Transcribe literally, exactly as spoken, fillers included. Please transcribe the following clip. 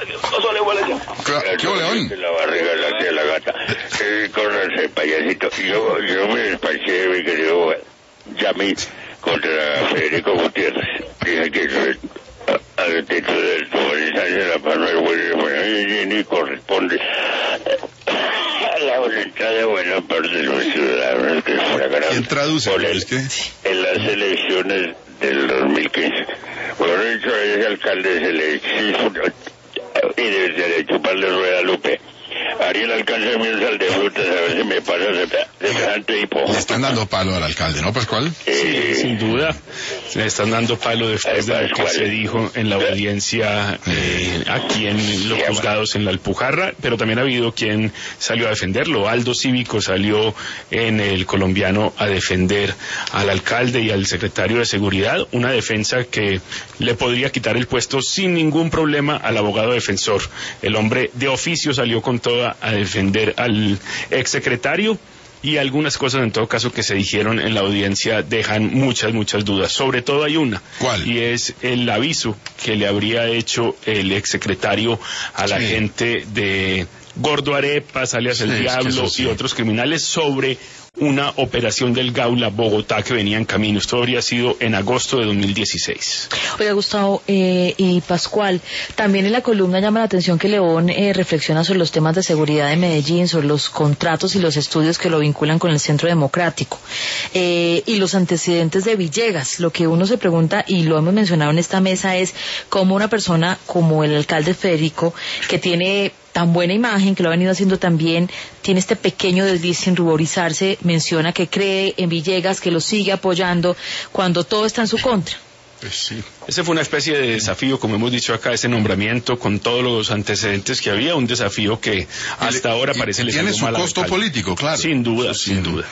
No le vuelve ya. ¿Qué León? La barriga la hacía la gata. Eh, córranse, payasito. Yo, yo me despaché, mi querido Yami, contra Federico Gutiérrez. Dije que al techo del tuberizarse la palma del bueno, ni corresponde a la voluntad de buena parte de los ciudadanos que fracasaron. ¿Quién traduce? ¿Es que? En las elecciones del dos mil quince. Bueno, dicho, ese alcalde se le exijo y desde de chuparle rueda a Lupe. Ariel alcanza mi sal de frutas, a ver si me pasa semejante hipo. Le están dando palo al alcalde, ¿no, Pascual? Sí, sin duda. Le están dando palo después de lo que se dijo en la audiencia eh, aquí en los juzgados en la Alpujarra, pero también ha habido quien salió a defenderlo. Aldo Cívico salió en El Colombiano a defender al alcalde y al secretario de Seguridad, una defensa que le podría quitar el puesto sin ningún problema al abogado defensor. El hombre de oficio salió con toda a defender al exsecretario, y algunas cosas en todo caso que se dijeron en la audiencia dejan muchas, muchas dudas. Sobre todo hay una. ¿Cuál? Y es el aviso que le habría hecho el exsecretario a la sí. gente de Gordo Arepas, alias sí, El Diablo, es que sí. y otros criminales sobre una operación del Gaula Bogotá que venía en camino. Esto habría sido en agosto de dos mil dieciséis. Oiga, Gustavo eh, y Pascual, también en la columna llama la atención que León eh, reflexiona sobre los temas de seguridad de Medellín, sobre los contratos y los estudios que lo vinculan con el Centro Democrático eh, y los antecedentes de Villegas. Lo que uno se pregunta, y lo hemos mencionado en esta mesa, es cómo una persona como el alcalde Federico, que tiene tan buena imagen, que lo ha venido haciendo tan bien, tiene este pequeño desliz sin ruborizarse, menciona que cree en Villegas, que lo sigue apoyando cuando todo está en su contra. Pues sí. Ese fue una especie de desafío, como hemos dicho acá, ese nombramiento con todos los antecedentes que había, un desafío que hasta ahora parece le tiene su mal al costo alcalde. político, claro. Sin duda, Sí, sin duda.